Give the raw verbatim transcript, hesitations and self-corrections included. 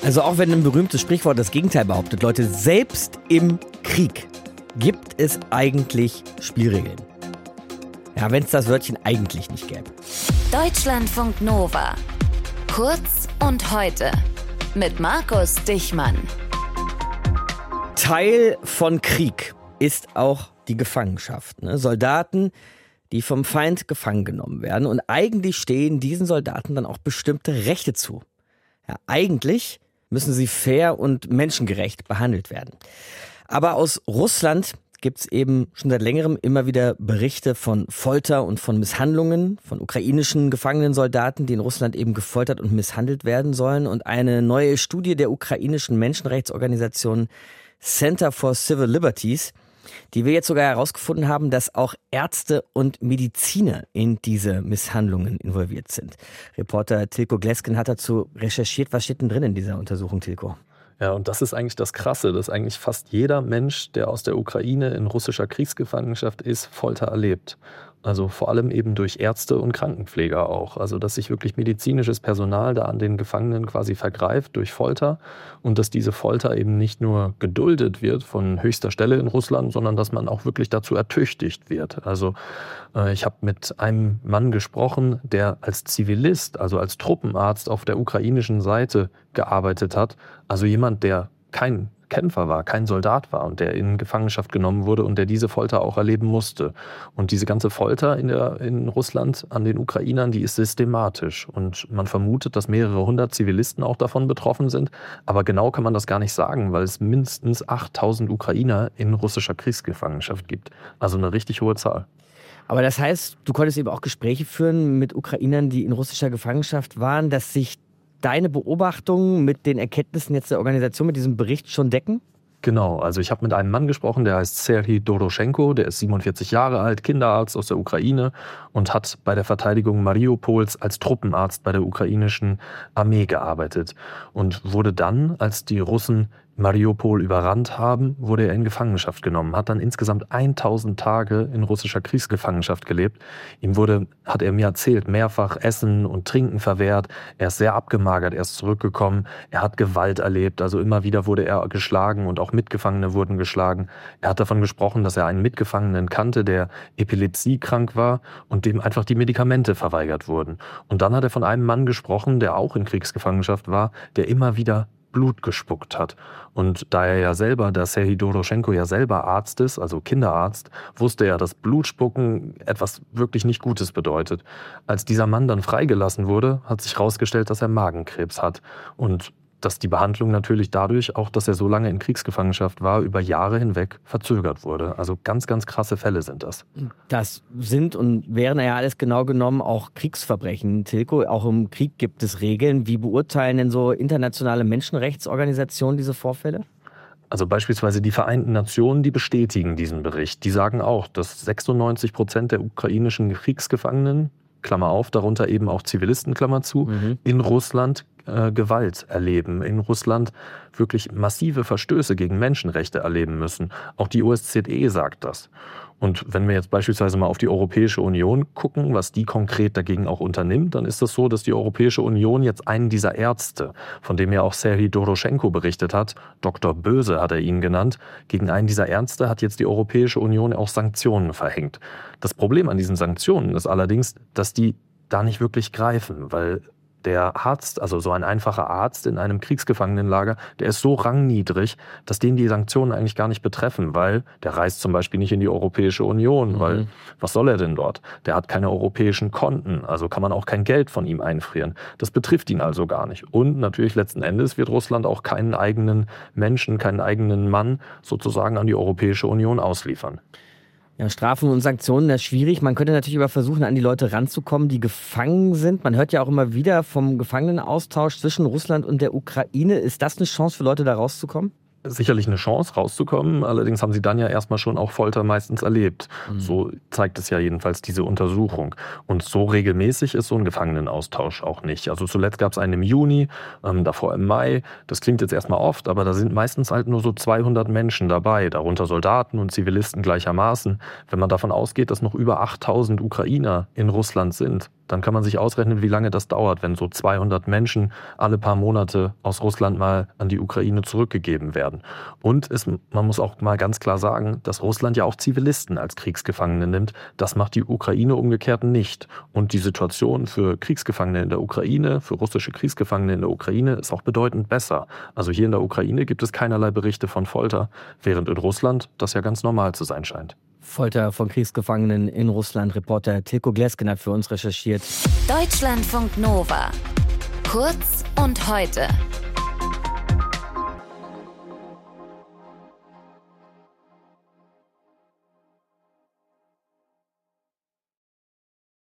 Also auch wenn ein berühmtes Sprichwort das Gegenteil behauptet, Leute, selbst im Krieg gibt es eigentlich Spielregeln. Ja, wenn es das Wörtchen eigentlich nicht gäbe. Deutschlandfunk Nova. Kurz und heute. Mit Markus Dichmann. Teil von Krieg ist auch die Gefangenschaft. Ne? Soldaten, die vom Feind gefangen genommen werden. Und eigentlich stehen diesen Soldaten dann auch bestimmte Rechte zu. Ja, eigentlich müssen sie fair und menschengerecht behandelt werden. Aber aus Russland gibt es eben schon seit längerem immer wieder Berichte von Folter und von Misshandlungen von ukrainischen gefangenen Soldaten, die in Russland eben gefoltert und misshandelt werden sollen. Und eine neue Studie der ukrainischen Menschenrechtsorganisation Center for Civil Liberties, die wir jetzt sogar herausgefunden haben, dass auch Ärzte und Mediziner in diese Misshandlungen involviert sind. Reporter Tilko Glesken hat dazu recherchiert. Was steht denn drin in dieser Untersuchung, Tilko? Ja, und das ist eigentlich das Krasse, dass eigentlich fast jeder Mensch, der aus der Ukraine in russischer Kriegsgefangenschaft ist, Folter erlebt. Also vor allem eben durch Ärzte und Krankenpfleger auch. Also dass sich wirklich medizinisches Personal da an den Gefangenen quasi vergreift durch Folter und dass diese Folter eben nicht nur geduldet wird von höchster Stelle in Russland, sondern dass man auch wirklich dazu ertüchtigt wird. Also äh, ich habe mit einem Mann gesprochen, der als Zivilist, also als Truppenarzt auf der ukrainischen Seite gearbeitet hat. Also jemand, der kein Kämpfer war, kein Soldat war und der in Gefangenschaft genommen wurde und der diese Folter auch erleben musste. Und diese ganze Folter in, der, in Russland an den Ukrainern, die ist systematisch. Und man vermutet, dass mehrere hundert Zivilisten auch davon betroffen sind. Aber genau kann man das gar nicht sagen, weil es mindestens achttausend Ukrainer in russischer Kriegsgefangenschaft gibt. Also eine richtig hohe Zahl. Aber das heißt, du konntest eben auch Gespräche führen mit Ukrainern, die in russischer Gefangenschaft waren, dass sich deine Beobachtungen mit den Erkenntnissen jetzt der Organisation, mit diesem Bericht schon decken? Genau, also ich habe mit einem Mann gesprochen, der heißt Serhii Doroschenko, der ist siebenundvierzig Jahre alt, Kinderarzt aus der Ukraine und hat bei der Verteidigung Mariupols als Truppenarzt bei der ukrainischen Armee gearbeitet und wurde dann, als die Russen Mariupol überrannt haben, wurde er in Gefangenschaft genommen, hat dann insgesamt tausend Tage in russischer Kriegsgefangenschaft gelebt. Ihm wurde, hat er mir erzählt, mehrfach Essen und Trinken verwehrt. Er ist sehr abgemagert, er ist zurückgekommen. Er hat Gewalt erlebt, also immer wieder wurde er geschlagen und auch Mitgefangene wurden geschlagen. Er hat davon gesprochen, dass er einen Mitgefangenen kannte, der epilepsiekrank war und dem einfach die Medikamente verweigert wurden. Und dann hat er von einem Mann gesprochen, der auch in Kriegsgefangenschaft war, der immer wieder Blut gespuckt hat. Und da er ja selber, der Serhii Doroschenko ja selber Arzt ist, also Kinderarzt, wusste er, dass Blutspucken etwas wirklich nicht Gutes bedeutet. Als dieser Mann dann freigelassen wurde, hat sich herausgestellt, dass er Magenkrebs hat. Und dass die Behandlung natürlich dadurch, auch dass er so lange in Kriegsgefangenschaft war, über Jahre hinweg verzögert wurde. Also ganz, ganz krasse Fälle sind das. Das sind und wären ja alles genau genommen auch Kriegsverbrechen, Tilko. Auch im Krieg gibt es Regeln. Wie beurteilen denn so internationale Menschenrechtsorganisationen diese Vorfälle? Also beispielsweise die Vereinten Nationen, die bestätigen diesen Bericht. Die sagen auch, dass sechsundneunzig Prozent der ukrainischen Kriegsgefangenen, Klammer auf, darunter eben auch Zivilisten, Klammer zu, mhm. in Russland äh, Gewalt erleben, in Russland wirklich massive Verstöße gegen Menschenrechte erleben müssen. Auch die O S Z E sagt das. Und wenn wir jetzt beispielsweise mal auf die Europäische Union gucken, was die konkret dagegen auch unternimmt, dann ist es so, dass die Europäische Union jetzt einen dieser Ärzte, von dem ja auch Serhii Doroschenko berichtet hat, Doktor Böse hat er ihn genannt, gegen einen dieser Ärzte hat jetzt die Europäische Union auch Sanktionen verhängt. Das Problem an diesen Sanktionen ist allerdings, dass die da nicht wirklich greifen, weil der Arzt, also so ein einfacher Arzt in einem Kriegsgefangenenlager, der ist so rangniedrig, dass den die Sanktionen eigentlich gar nicht betreffen, weil der reist zum Beispiel nicht in die Europäische Union, mhm. weil was soll er denn dort? Der hat keine europäischen Konten, also kann man auch kein Geld von ihm einfrieren. Das betrifft ihn also gar nicht. Und natürlich letzten Endes wird Russland auch keinen eigenen Menschen, keinen eigenen Mann sozusagen an die Europäische Union ausliefern. Ja, Strafen und Sanktionen, das ist schwierig. Man könnte natürlich aber versuchen, an die Leute ranzukommen, die gefangen sind. Man hört ja auch immer wieder vom Gefangenenaustausch zwischen Russland und der Ukraine. Ist das eine Chance für Leute, da rauszukommen? Sicherlich eine Chance, rauszukommen. Allerdings haben sie dann ja erstmal schon auch Folter meistens erlebt. Mhm. So zeigt es ja jedenfalls diese Untersuchung. Und so regelmäßig ist so ein Gefangenenaustausch auch nicht. Also zuletzt gab es einen im Juni, ähm, davor im Mai. Das klingt jetzt erstmal oft, aber da sind meistens halt nur so zweihundert Menschen dabei, darunter Soldaten und Zivilisten gleichermaßen. Wenn man davon ausgeht, dass noch über achttausend Ukrainer in Russland sind, dann kann man sich ausrechnen, wie lange das dauert, wenn so zweihundert Menschen alle paar Monate aus Russland mal an die Ukraine zurückgegeben werden. Und es, man muss auch mal ganz klar sagen, dass Russland ja auch Zivilisten als Kriegsgefangene nimmt. Das macht die Ukraine umgekehrt nicht. Und die Situation für Kriegsgefangene in der Ukraine, für russische Kriegsgefangene in der Ukraine ist auch bedeutend besser. Also hier in der Ukraine gibt es keinerlei Berichte von Folter, während in Russland das ja ganz normal zu sein scheint. Folter von Kriegsgefangenen in Russland. Reporter Tilko Glesken hat für uns recherchiert. Deutschlandfunk Nova. Kurz und heute.